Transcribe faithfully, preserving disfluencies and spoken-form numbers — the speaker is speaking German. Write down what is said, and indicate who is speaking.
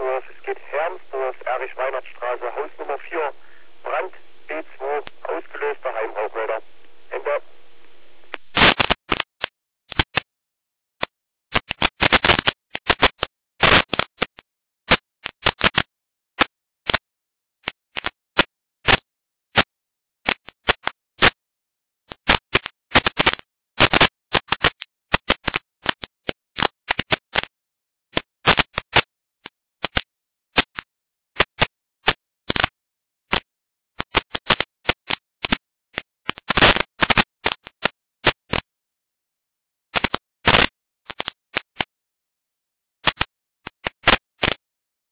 Speaker 1: Hermsdorf. Es geht Hermsdorf, Erich-Weinert-Straße, Haus Nummer vier, Brand B zwei, ausgelöster Heimrauchmelder. Ende.